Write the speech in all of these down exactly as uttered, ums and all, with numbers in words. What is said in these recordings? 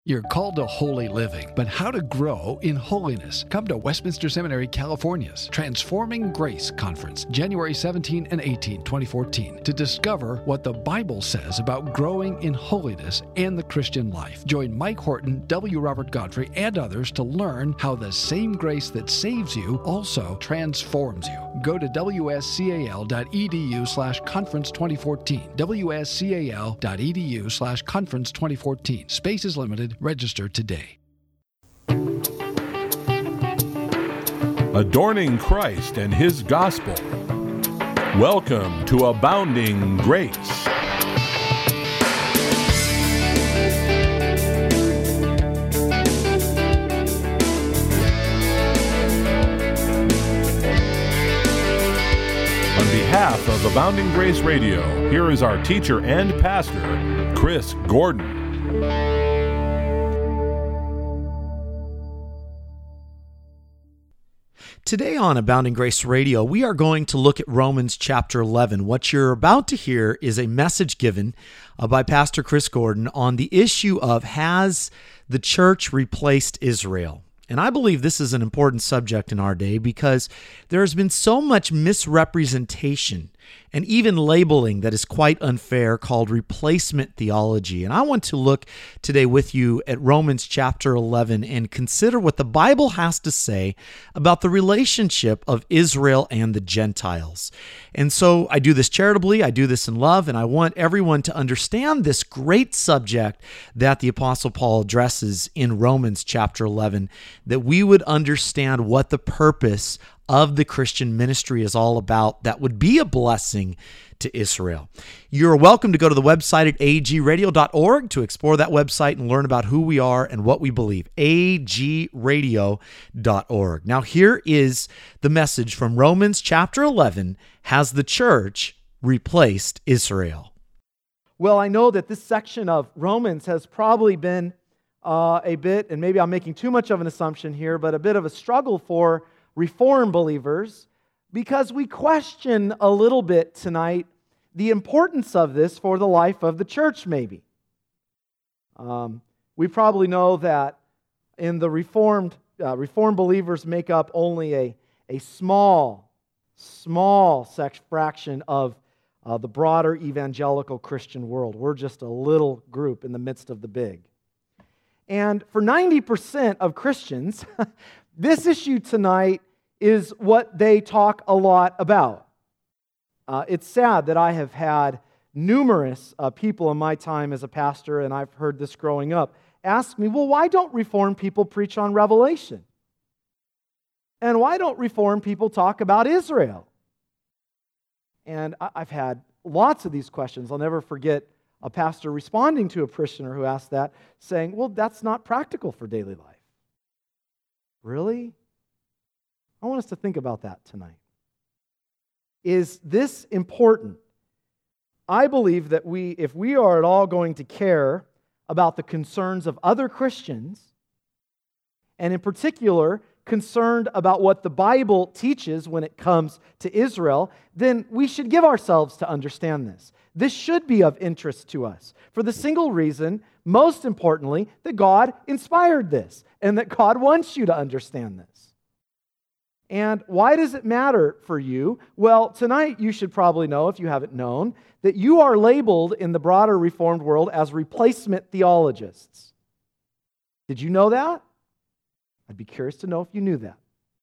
You're called to holy living, but how to grow in holiness? Come to Westminster Seminary, California's Transforming Grace Conference, January seventeenth and eighteenth, twenty fourteen, to discover what the Bible says about growing in holiness and the Christian life. Join Mike Horton, W. Robert Godfrey, and others to learn how the same grace that saves you also transforms you. Go to W S C A L dot E D U slash conference twenty fourteen. W S C A L dot E D U slash conference twenty fourteen. Space is limited. Register today. Adorning Christ and His Gospel. Welcome to Abounding Grace. On behalf of Abounding Grace Radio, here is our teacher and pastor, Chris Gordon. Today on Abounding Grace Radio, we are going to look at Romans chapter eleven. What you're about to hear is a message given uh, by Pastor Chris Gordon on the issue of, has the church replaced Israel? And I believe this is an important subject in our day because there has been so much misrepresentation and even labeling that is quite unfair called replacement theology. And I want to look today with you at Romans chapter eleven and consider what the Bible has to say about the relationship of Israel and the Gentiles. And so I do this charitably, I do this in love, and I want everyone to understand this great subject that the Apostle Paul addresses in Romans chapter eleven, that we would understand what the purpose of the Christian ministry is all about that would be a blessing to Israel. You're welcome to go to the website at a g radio dot org to explore that website and learn about who we are and what we believe. a g radio dot org. Now here is the message from Romans chapter eleven. Has the church replaced Israel? Well, I know that this section of Romans has probably been uh, a bit, and maybe I'm making too much of an assumption here, but a bit of a struggle for Reformed believers, because we question a little bit tonight the importance of this for the life of the church, maybe. Um, we probably know that in the Reformed, uh, Reformed believers make up only a, a small, small section, fraction of uh, the broader evangelical Christian world. We're just a little group in the midst of the big. And for ninety percent of Christians, this issue tonight is what they talk a lot about. Uh, it's sad that I have had numerous uh, people in my time as a pastor, and I've heard this growing up, ask me, well, why don't Reformed people preach on Revelation? And why don't Reformed people talk about Israel? And I- I've had lots of these questions. I'll never forget a pastor responding to a parishioner who asked that, saying, well, that's not practical for daily life. Really? I want us to think about that tonight. Is this important? I believe that we, if we are at all going to care about the concerns of other Christians, and in particular, concerned about what the Bible teaches when it comes to Israel, then we should give ourselves to understand this. This should be of interest to us for the single reason, most importantly, that God inspired this and that God wants you to understand this. And why does it matter for you? Well, tonight you should probably know, if you haven't known, that you are labeled in the broader Reformed world as replacement theologists. Did you know that? I'd be curious to know if you knew that.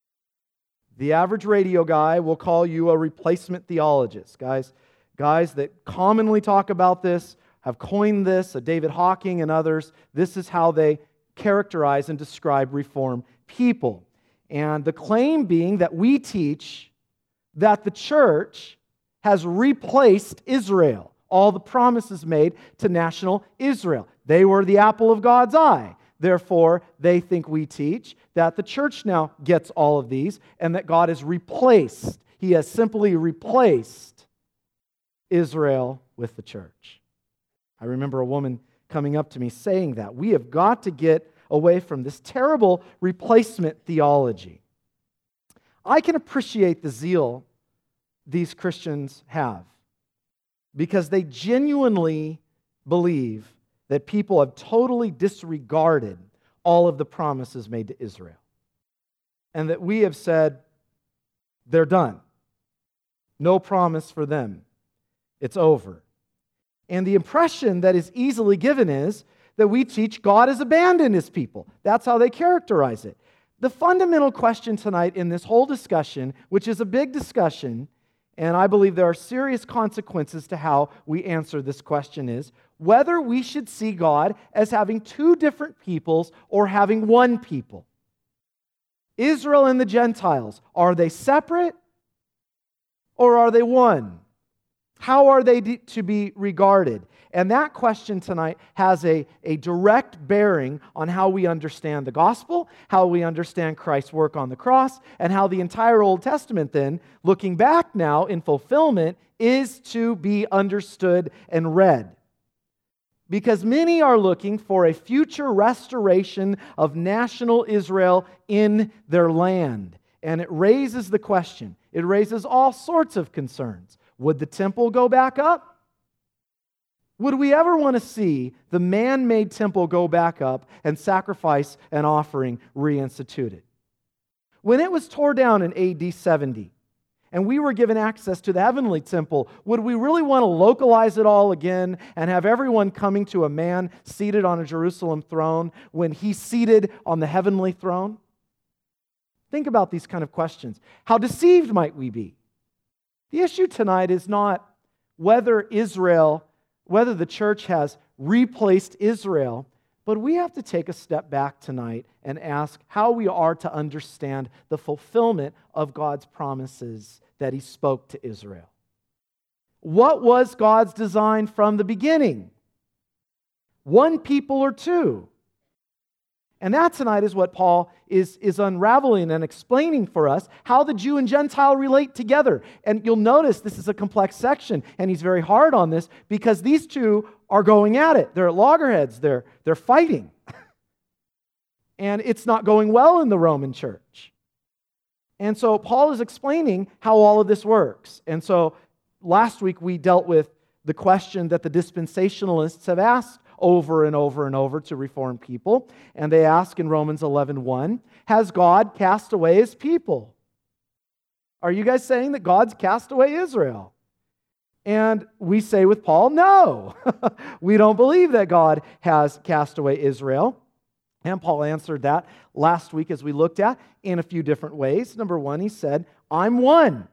The average radio guy will call you a replacement theologist. Guys, guys that commonly talk about this, have coined this, uh, David Hawking and others, this is how they characterize and describe Reformed people. And the claim being that we teach that the church has replaced Israel, all the promises made to national Israel. They were the apple of God's eye. Therefore, they think we teach that the church now gets all of these and that God has replaced, He has simply replaced Israel with the church. I remember a woman coming up to me saying that. We have got to get away from this terrible replacement theology. I can appreciate the zeal these Christians have because they genuinely believe that people have totally disregarded all of the promises made to Israel. And that we have said, they're done. No promise for them. It's over. And the impression that is easily given is that we teach God has abandoned His people. That's how they characterize it. The fundamental question tonight in this whole discussion, which is a big discussion, and I believe there are serious consequences to how we answer this question, is whether we should see God as having two different peoples or having one people. Israel and the Gentiles, are they separate or are they one? How are they to be regarded? And that question tonight has a, a direct bearing on how we understand the gospel, how we understand Christ's work on the cross, and how the entire Old Testament then, looking back now in fulfillment, is to be understood and read. Because many are looking for a future restoration of national Israel in their land. And it raises the question, it raises all sorts of concerns. Would the temple go back up? Would we ever want to see the man-made temple go back up and sacrifice and offering reinstituted? When it was torn down in A D seventy, and we were given access to the heavenly temple, would we really want to localize it all again and have everyone coming to a man seated on a Jerusalem throne when He's seated on the heavenly throne? Think about these kind of questions. How deceived might we be? The issue tonight is not whether Israel, whether the church has replaced Israel, but we have to take a step back tonight and ask how we are to understand the fulfillment of God's promises that He spoke to Israel. What was God's design from the beginning? One people or two? And that tonight is what Paul is, is unraveling and explaining for us, how the Jew and Gentile relate together. And you'll notice this is a complex section, and he's very hard on this because these two are going at it. They're at loggerheads. They're, they're fighting. And it's not going well in the Roman church. And so Paul is explaining how all of this works. And so last week we dealt with the question that the dispensationalists have asked over and over and over to Reformed people. And they ask in Romans eleven one, has God cast away His people? Are you guys saying that God's cast away Israel? And we say with Paul, no. We don't believe that God has cast away Israel. And Paul answered that last week as we looked at in a few different ways. Number one, he said, I'm one.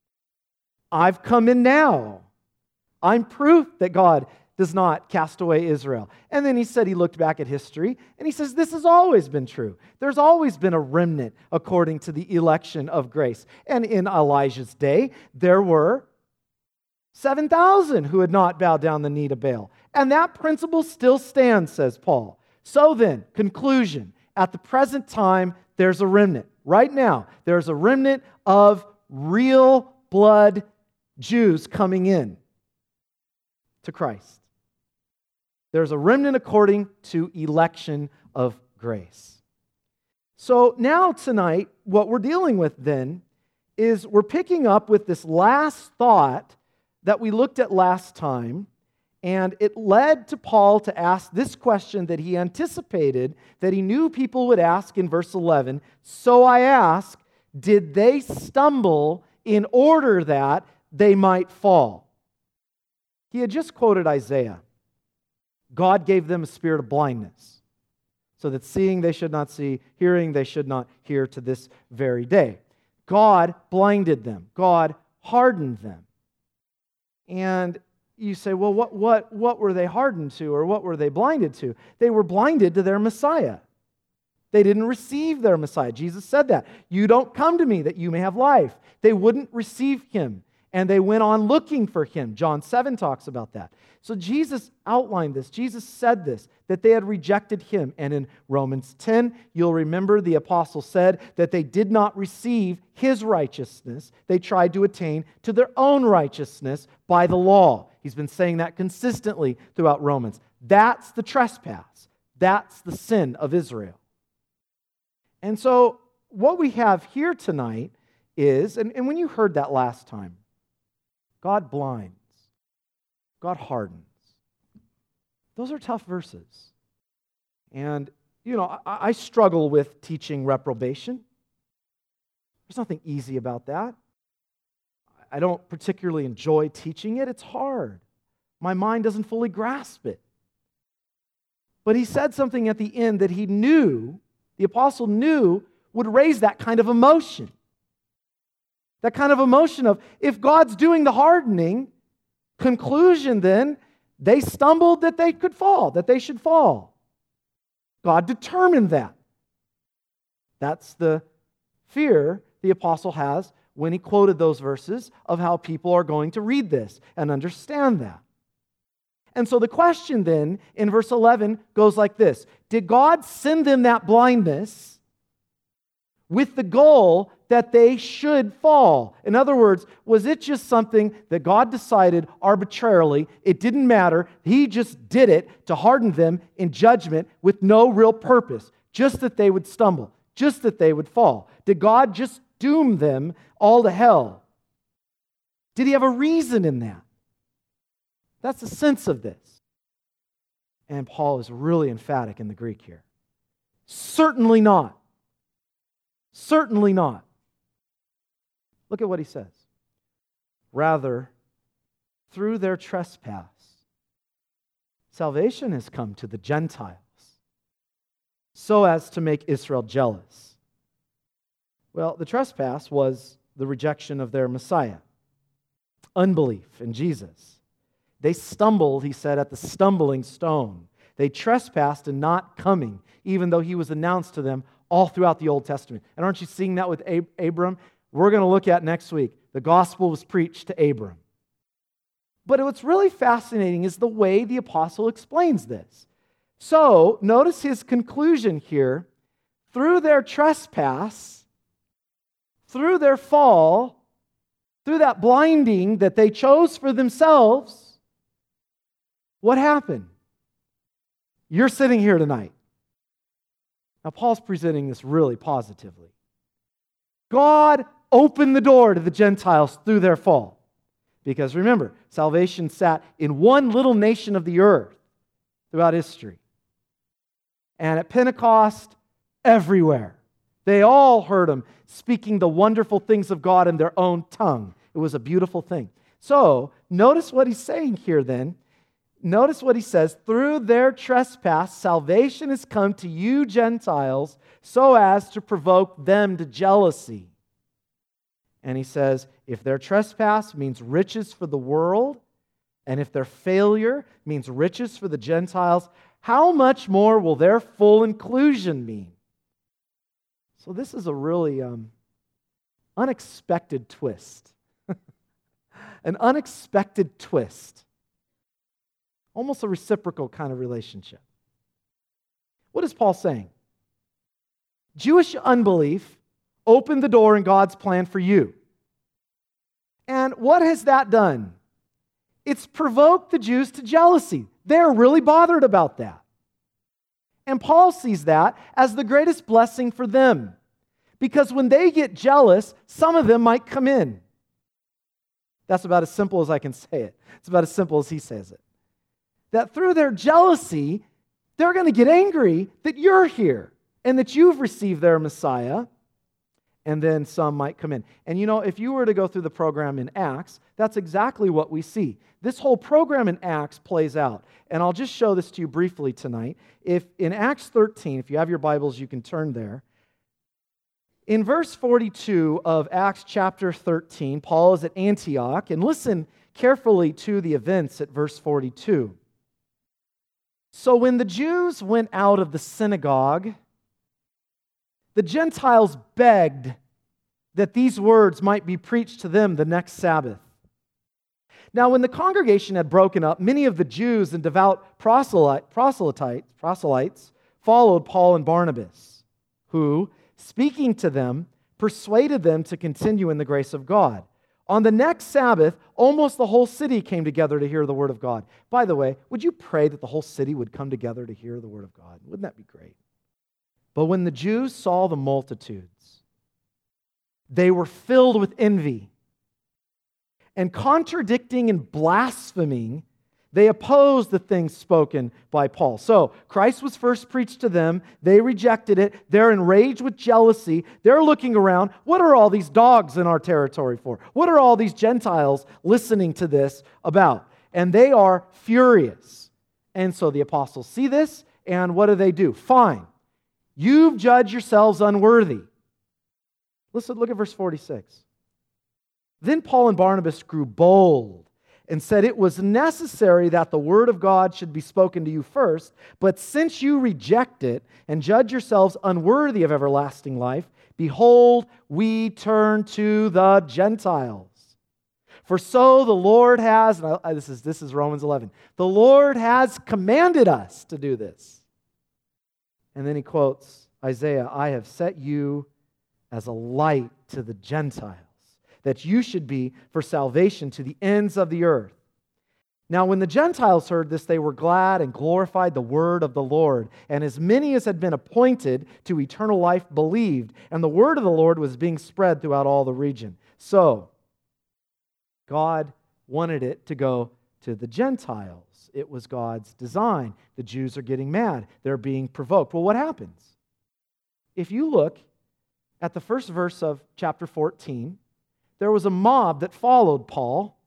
I've come in now. I'm proof that God does not cast away Israel. And then he said he looked back at history, and he says this has always been true. There's always been a remnant according to the election of grace. And in Elijah's day, there were seven thousand who had not bowed down the knee to Baal. And that principle still stands, says Paul. So then, conclusion, at the present time, there's a remnant. Right now, there's a remnant of real blood Jews coming in to Christ. There's a remnant according to election of grace. So now tonight, what we're dealing with then is we're picking up with this last thought that we looked at last time, and it led to Paul to ask this question that he anticipated, that he knew people would ask in verse eleven. So I ask, did they stumble in order that they might fall? He had just quoted Isaiah. God gave them a spirit of blindness, so that seeing they should not see, hearing they should not hear to this very day. God blinded them. God hardened them. And you say, well, what, what, what were they hardened to, or what were they blinded to? They were blinded to their Messiah. They didn't receive their Messiah. Jesus said that. You don't come to me that you may have life. They wouldn't receive Him, and they went on looking for Him. John seven talks about that. So Jesus outlined this. Jesus said this, that they had rejected Him. And in Romans ten, you'll remember the apostle said that they did not receive His righteousness. They tried to attain to their own righteousness by the law. He's been saying that consistently throughout Romans. That's the trespass. That's the sin of Israel. And so what we have here tonight is, and, and when you heard that last time, God blinds. God hardens. Those are tough verses. And, you know, I, I struggle with teaching reprobation. There's nothing easy about that. I don't particularly enjoy teaching it. It's hard. My mind doesn't fully grasp it. But he said something at the end that he knew, the apostle knew, would raise that kind of emotion. That kind of emotion of, if God's doing the hardening, conclusion then, they stumbled that they could fall, that they should fall. God determined that. That's the fear the apostle has when he quoted those verses of how people are going to read this and understand that. And so the question then in verse eleven goes like this. Did God send them that blindness with the goal that they should fall? In other words, was it just something that God decided arbitrarily? It didn't matter. He just did it to harden them in judgment with no real purpose, just that they would stumble, just that they would fall. Did God just doom them all to hell? Did he have a reason in that? That's the sense of this. And Paul is really emphatic in the Greek here. Certainly not. Certainly not. Look at what he says. Rather, through their trespass, salvation has come to the Gentiles, so as to make Israel jealous. Well, the trespass was the rejection of their Messiah, unbelief in Jesus. They stumbled, he said, at the stumbling stone. They trespassed in not coming, even though he was announced to them all throughout the Old Testament. And aren't you seeing that with Ab- Abram? We're going to look at next week. The gospel was preached to Abram. But what's really fascinating is the way the apostle explains this. So, notice his conclusion here. Through their trespass, through their fall, through that blinding that they chose for themselves, what happened? You're sitting here tonight. Now, Paul's presenting this really positively. God opened the door to the Gentiles through their fall. Because remember, salvation sat in one little nation of the earth throughout history. And at Pentecost, everywhere. They all heard him speaking the wonderful things of God in their own tongue. It was a beautiful thing. So, notice what he's saying here then. Notice what he says. Through their trespass, salvation has come to you Gentiles so as to provoke them to jealousy. And he says, if their trespass means riches for the world, and if their failure means riches for the Gentiles, how much more will their full inclusion mean? So this is a really um, unexpected twist. An unexpected twist. Almost a reciprocal kind of relationship. What is Paul saying? Jewish unbelief opened the door in God's plan for you. And what has that done? It's provoked the Jews to jealousy. They're really bothered about that. And Paul sees that as the greatest blessing for them. Because when they get jealous, some of them might come in. That's about as simple as I can say it. It's about as simple as he says it. That through their jealousy, they're going to get angry that you're here and that you've received their Messiah, and then some might come in. And you know, if you were to go through the program in Acts, that's exactly what we see. This whole program in Acts plays out. And I'll just show this to you briefly tonight. If in Acts thirteen, if you have your Bibles, you can turn there. In verse forty-two of Acts chapter thirteen, Paul is at Antioch, and listen carefully to the events at verse forty-two. So when the Jews went out of the synagogue, the Gentiles begged that these words might be preached to them the next Sabbath. Now, when the congregation had broken up, many of the Jews and devout proselyte, proselytes, proselytes followed Paul and Barnabas, who, speaking to them, persuaded them to continue in the grace of God. On the next Sabbath, almost the whole city came together to hear the word of God. By the way, would you pray that the whole city would come together to hear the word of God? Wouldn't that be great? But when the Jews saw the multitudes, they were filled with envy, and contradicting and blaspheming, They opposed the things spoken by Paul. So, Christ was first preached to them. They rejected it. They're enraged with jealousy. They're looking around. What are all these dogs in our territory for? What are all these Gentiles listening to this about? And they are furious. And so the apostles see this, and what do they do? Fine. You've judged yourselves unworthy. Listen, look at verse forty-six. Then Paul and Barnabas grew bold and said it was necessary that the word of God should be spoken to you first, but since you reject it and judge yourselves unworthy of everlasting life, behold, we turn to the Gentiles. For so the Lord has, and I, this is, this is Romans eleven, the Lord has commanded us to do this. And then he quotes Isaiah, I have set you as a light to the Gentiles, that you should be for salvation to the ends of the earth. Now, when the Gentiles heard this, they were glad and glorified the word of the Lord. And as many as had been appointed to eternal life believed, and the word of the Lord was being spread throughout all the region. So, God wanted it to go to the Gentiles. It was God's design. The Jews are getting mad. They're being provoked. Well, what happens? If you look at the first verse of chapter fourteen, there was a mob that followed Paul,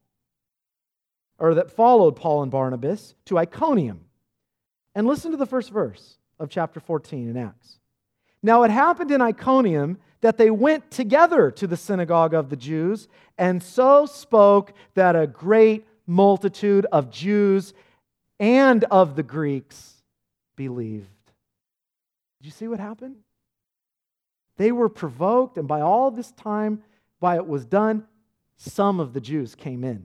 or that followed Paul and Barnabas to Iconium. And listen to the first verse of chapter fourteen in Acts. Now it happened in Iconium that they went together to the synagogue of the Jews, and so spoke that a great multitude of Jews and of the Greeks believed. Did you see what happened? They were provoked, and by all this time, by it was done, some of the Jews came in.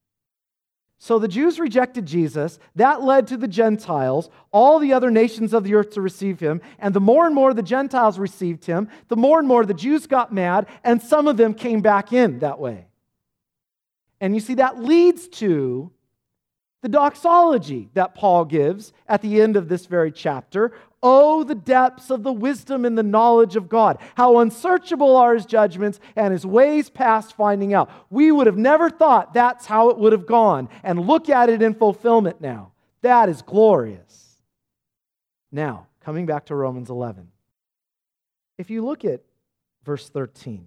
So the Jews rejected Jesus. That led to the Gentiles, all the other nations of the earth to receive him. And the more and more the Gentiles received him, the more and more the Jews got mad, and some of them came back in that way. And you see, that leads to the doxology that Paul gives at the end of this very chapter. Oh, the depths of the wisdom and the knowledge of God. How unsearchable are his judgments and his ways past finding out. We would have never thought that's how it would have gone. And look at it in fulfillment now. That is glorious. Now, coming back to Romans eleven. If you look at verse thirteen.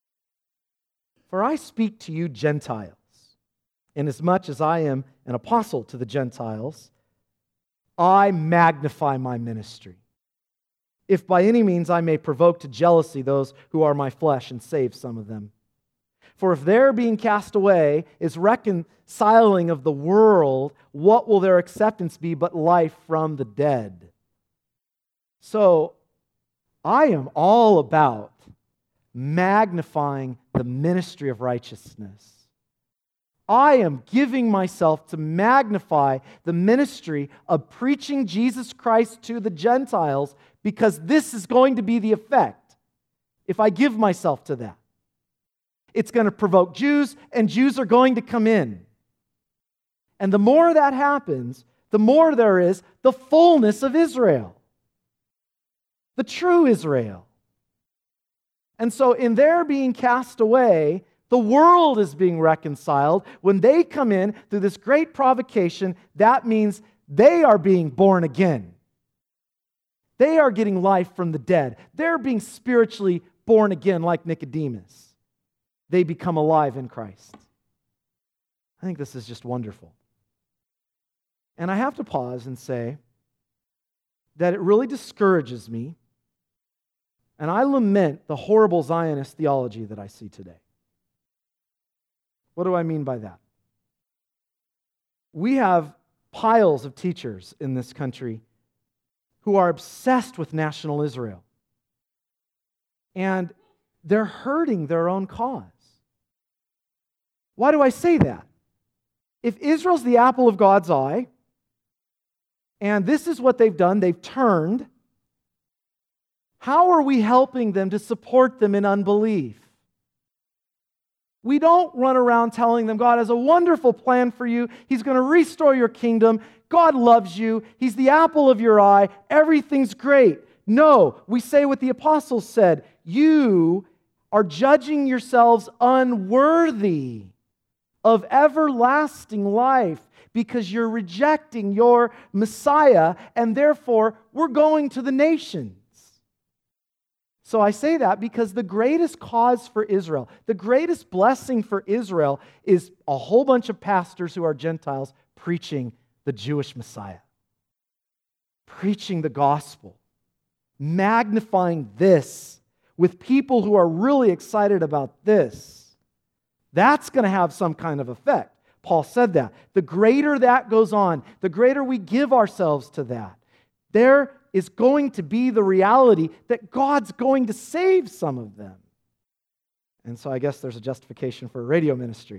For I speak to you Gentiles, inasmuch as I am an apostle to the Gentiles, I magnify my ministry, if by any means I may provoke to jealousy those who are my flesh and save some of them. For if their being cast away is reconciling of the world, what will their acceptance be but life from the dead? So I am all about magnifying the ministry of righteousness. I am giving myself to magnify the ministry of preaching Jesus Christ to the Gentiles, because this is going to be the effect if I give myself to that. It's going to provoke Jews, and Jews are going to come in. And the more that happens, the more there is the fullness of Israel, the true Israel. And so in their being cast away, the world is being reconciled. When they come in through this great provocation, that means they are being born again. They are getting life from the dead. They're being spiritually born again like Nicodemus. They become alive in Christ. I think this is just wonderful. And I have to pause and say that it really discourages me, and I lament the horrible Zionist theology that I see today. What do I mean by that? We have piles of teachers in this country who are obsessed with national Israel. And they're hurting their own cause. Why do I say that? If Israel's the apple of God's eye, and this is what they've done, they've turned, how are we helping them to support them in unbelief? We don't run around telling them God has a wonderful plan for you. He's going to restore your kingdom. God loves you. He's the apple of your eye. Everything's great. No, we say what the apostles said. You are judging yourselves unworthy of everlasting life because you're rejecting your Messiah, and therefore we're going to the nations. So I say that because the greatest cause for Israel, the greatest blessing for Israel is a whole bunch of pastors who are Gentiles preaching the Jewish Messiah, preaching the gospel, magnifying this with people who are really excited about this. That's going to have some kind of effect. Paul said that. The greater that goes on, the greater we give ourselves to that, there is going to be the reality that God's going to save some of them. And so I guess there's a justification for a radio ministry.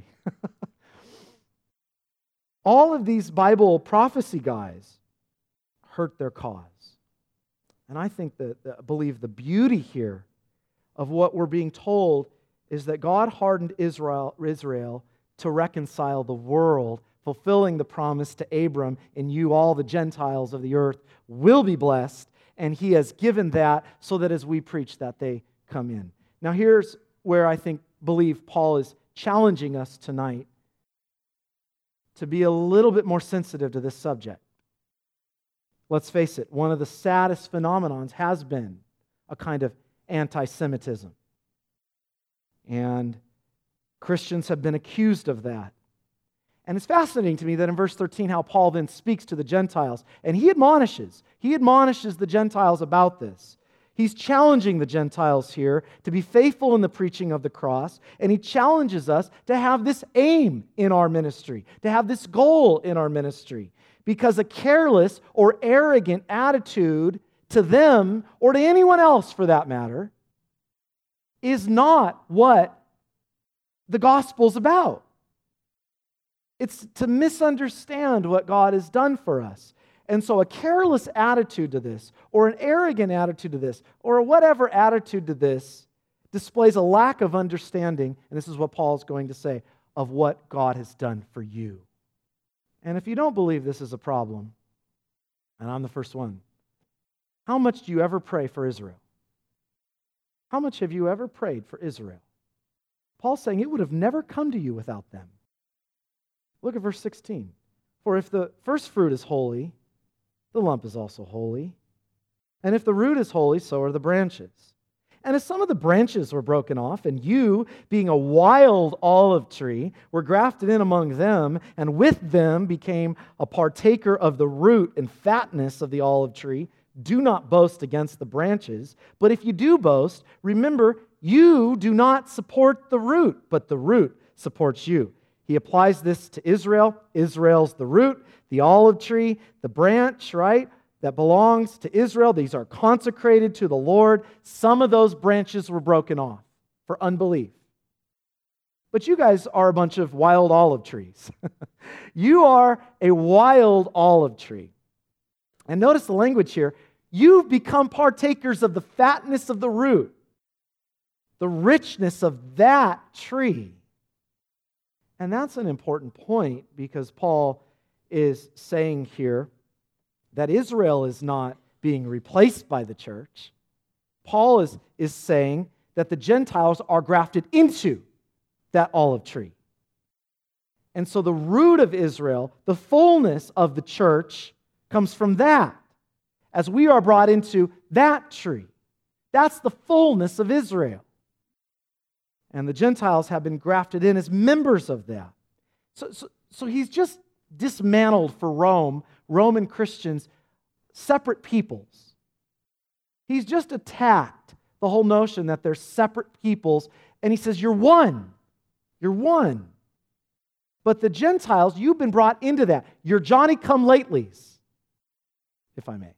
All of these Bible prophecy guys hurt their cause. And I think that, that I believe the beauty here of what we're being told is that God hardened Israel, Israel to reconcile the world, fulfilling the promise to Abram, "In you all the Gentiles of the earth will be blessed," and He has given that so that as we preach that, they come in. Now here's where I think, believe Paul is challenging us tonight to be a little bit more sensitive to this subject. Let's face it, one of the saddest phenomenons has been a kind of anti-Semitism. And Christians have been accused of that. And it's fascinating to me that in verse thirteen, how Paul then speaks to the Gentiles. And he admonishes, he admonishes the Gentiles about this. He's challenging the Gentiles here to be faithful in the preaching of the cross. And he challenges us to have this aim in our ministry, to have this goal in our ministry. Because a careless or arrogant attitude to them, or to anyone else for that matter, is not what the gospel's about. It's to misunderstand what God has done for us. And so a careless attitude to this, or an arrogant attitude to this, or whatever attitude to this, displays a lack of understanding, and this is what Paul's going to say, of what God has done for you. And if you don't believe this is a problem, and I'm the first one, how much do you ever pray for Israel? How much have you ever prayed for Israel? Paul's saying it would have never come to you without them. Look at verse sixteen. For if the first fruit is holy, the lump is also holy. And if the root is holy, so are the branches. And if some of the branches were broken off, and you, being a wild olive tree, were grafted in among them, and with them became a partaker of the root and fatness of the olive tree, do not boast against the branches. But if you do boast, remember, you do not support the root, but the root supports you. He applies this to Israel. Israel's the root, the olive tree, the branch, right, that belongs to Israel. These are consecrated to the Lord. Some of those branches were broken off for unbelief. But you guys are a bunch of wild olive trees. You are a wild olive tree. And notice the language here. You've become partakers of the fatness of the root, the richness of that tree. And that's an important point because Paul is saying here that Israel is not being replaced by the church. Paul is, is saying that the Gentiles are grafted into that olive tree. And so the root of Israel, the fullness of the church, comes from that, as we are brought into that tree. That's the fullness of Israel. And the Gentiles have been grafted in as members of that. So, so, so he's just dismantled for Rome, Roman Christians, separate peoples. He's just attacked the whole notion that they're separate peoples, and he says, you're one. You're one. But the Gentiles, you've been brought into that. You're Johnny-come-latelys, if I may.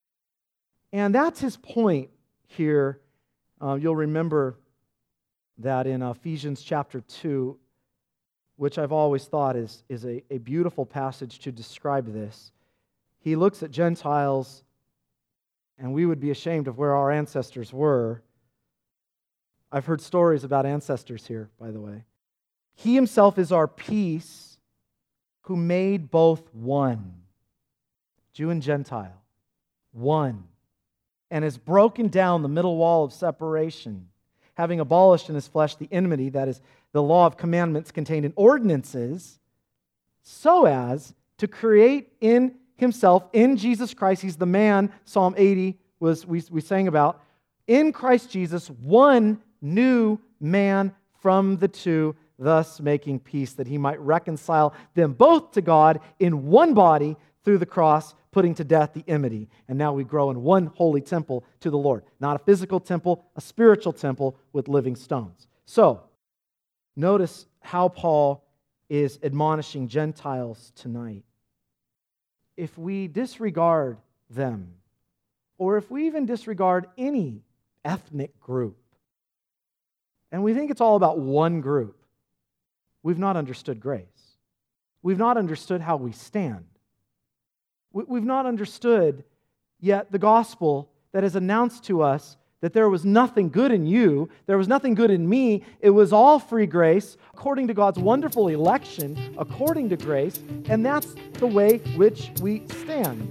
And that's his point here. Uh, you'll remember that in Ephesians chapter two, which I've always thought is, is a, a beautiful passage to describe this. He looks at Gentiles, and we would be ashamed of where our ancestors were. I've heard stories about ancestors here, by the way. He himself is our peace, who made both one, Jew and Gentile, one, and has broken down the middle wall of separation, having abolished in his flesh the enmity, that is, the law of commandments contained in ordinances, so as to create in himself, in Jesus Christ. He's the man, Psalm eighty was we, we sang about. In Christ Jesus, one new man from the two, thus making peace, that he might reconcile them both to God in one body through the cross, putting to death the enmity. And now we grow in one holy temple to the Lord. Not a physical temple, a spiritual temple with living stones. So, notice how Paul is admonishing Gentiles tonight. If we disregard them, or if we even disregard any ethnic group, and we think it's all about one group, we've not understood grace. We've not understood how we stand. We've not understood yet the gospel that has announced to us that there was nothing good in you, there was nothing good in me, it was all free grace, according to God's wonderful election, according to grace, and that's the way which we stand.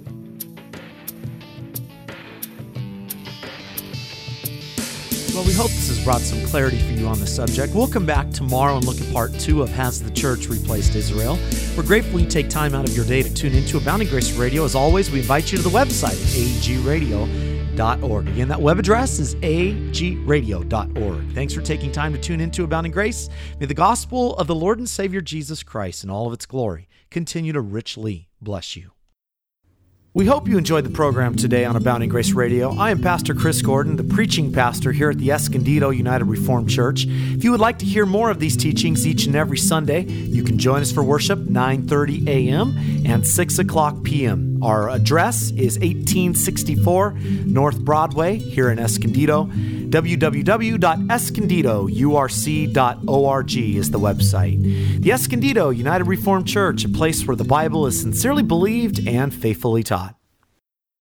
Well, we hope this has brought some clarity for you on the subject. We'll come back tomorrow and look at part two of Has the Church Replaced Israel? We're grateful you take time out of your day to tune into Abounding Grace Radio. As always, we invite you to the website, a g radio dot org. Again, that web address is a g radio dot org. Thanks for taking time to tune into Abounding Grace. May the gospel of the Lord and Savior Jesus Christ in all of its glory continue to richly bless you. We hope you enjoyed the program today on Abounding Grace Radio. I am Pastor Chris Gordon, the preaching pastor here at the Escondido United Reformed Church. If you would like to hear more of these teachings each and every Sunday, you can join us for worship nine thirty a.m. and six o'clock p.m. Our address is eighteen sixty-four North Broadway here in Escondido. w w w dot escondido u r c dot org is the website. The Escondido United Reformed Church, a place where the Bible is sincerely believed and faithfully taught.